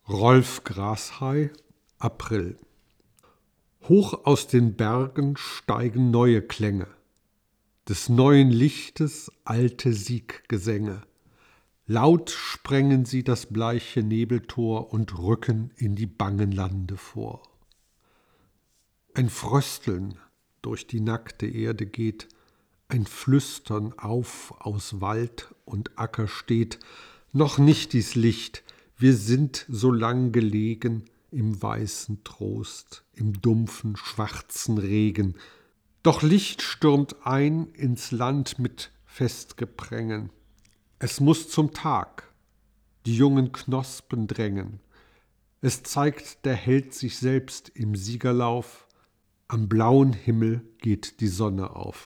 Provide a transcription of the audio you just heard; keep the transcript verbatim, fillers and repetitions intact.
Rolf Grashey, April. Hoch aus den Bergen steigen neue Klänge, des neuen Lichtes alte Sieggesänge. Laut sprengen sie das bleiche Nebeltor und rücken in die bangen Lande vor. Ein Frösteln durch die nackte Erde geht, ein Flüstern auf aus Wald und Acker steht. Noch nicht dies Licht, wir sind so lang gelegen im weißen Trost, im dumpfen, schwarzen Regen. Doch Licht stürmt ein ins Land mit Festgeprängen. Es muß zum Tag, die jungen Knospen drängen. Es zeigt der Held sich selbst im Siegerlauf, am blauen Himmel geht die Sonne auf.